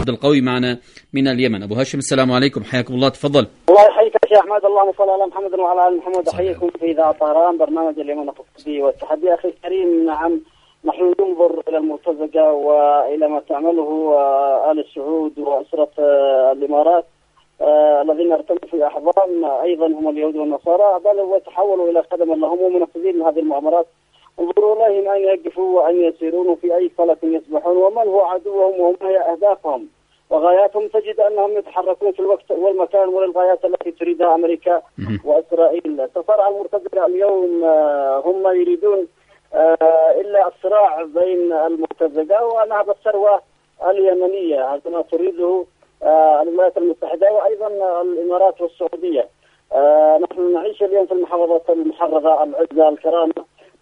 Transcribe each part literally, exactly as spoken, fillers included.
عبد القوي معنا من اليمن. أبو هاشم السلام عليكم، حياكم الله، تفضل. الله يحييك يا شيخ أحمد، اللهم صل على محمد وعلى آل محمد. أحييكم في إذاعة طهران برنامج اليمن التقليدي والتحدي. أخي الكريم، نعم نحن ننظر إلى المرتزقة وإلى ما تعمله آل السعود وأسرة الإمارات الذين ارتموا في أحضان أيضا هم اليهود والنصارى، بل وتحولوا إلى خدم لهم ومنفذين لهذه المؤامرات. انظروا لهم أن يقفوا وأن يسيرون في أي فلك يسبحون، ومن هو عدوهم وهم هي أهدافهم وغاياتهم. تجد أنهم يتحركون في الوقت والمكان وللغايات التي تريدها أمريكا وإسرائيل. تصارع المرتزقة اليوم، هم يريدون إلا الصراع بين المرتزقة ونهب الثروة اليمنية، هذا ما تريده الولايات المتحدة وأيضا الإمارات والسعودية. نحن نعيش اليوم في المحافظات المحررة، العزة، الكرامة،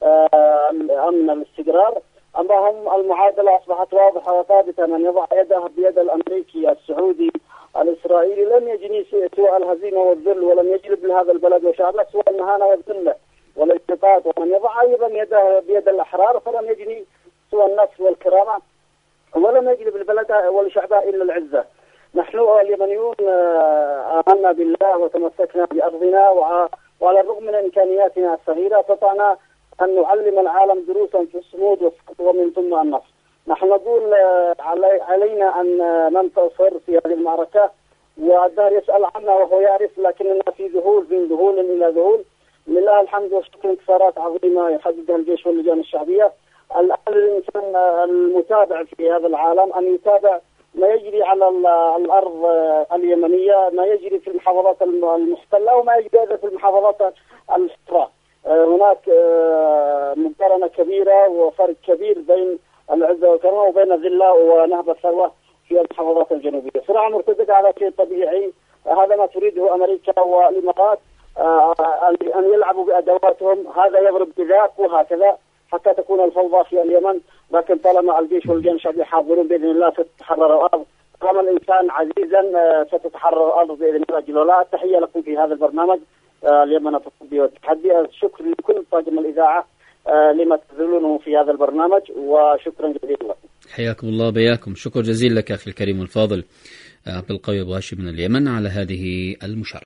الأمن، الاستقرار. أما هم المعادلة أصبحت واضحة وثابتة، من يضع يده بيد الأمريكي السعودي الإسرائيلي لن يجني سوى الهزيمة والذل، ولن يجلب لهذا البلد وشعبه سوى المهانة والذلة والانحطاط. ومن يضع أيضا يده بيد الأحرار فلن يجني سوى النصر والكرامة، ولن يجلب البلد ولشعبه إلا العزة. نحن اليمنيون آمنا بالله وتمسكنا بأرضنا، وعلى الرغم من إمكانياتنا الصغيرة استطعنا أن نعلم العالم دروسا في الصمود ومن ثم النصر. نحن نقول علينا أن ننتصر في هذه المعركة، والدهر يسأل عنا وهو يعرف، لكننا في ذهول من ذهول إلى ذهول. لله الحمد والشكر، انتصارات عظيمة يحددها الجيش واللجان الشعبية. الآن الإنسان المتابع في هذا العالم أن يتابع ما يجري على الأرض اليمنية، ما يجري في المحافظات المحتلة وما يجري في المحافظات الحرة. هناك مقارنة كبيرة وفرق كبير بين العزة والكرامة وبين الذلة ونهب الثروة في المحافظات الجنوبية. صراع مرتزق على شيء طبيعي، هذا ما تريده أمريكا والإمارات، أن يلعبوا بأدواتهم، هذا يضرب بذاك وهكذا حتى تكون الفوضى في اليمن. لكن طالما الجيش واللجان الشعبية حاضرون بإذن الله ستتحرر الأرض، طالما الإنسان عزيزا ستتحرر الأرض بإذن الله جل وعلا. التحية لكم في هذا البرنامج اليمن التقليدي والتحدي. الشكر لكل طاقم الإذاعة لما تبذلونه في هذا البرنامج، وشكرا جزيلا لكم. حياكم الله، بياكم. شكر جزيل لك أخي الكريم الفاضل عبد القوي أبو هاشم من اليمن على هذه المشاركة.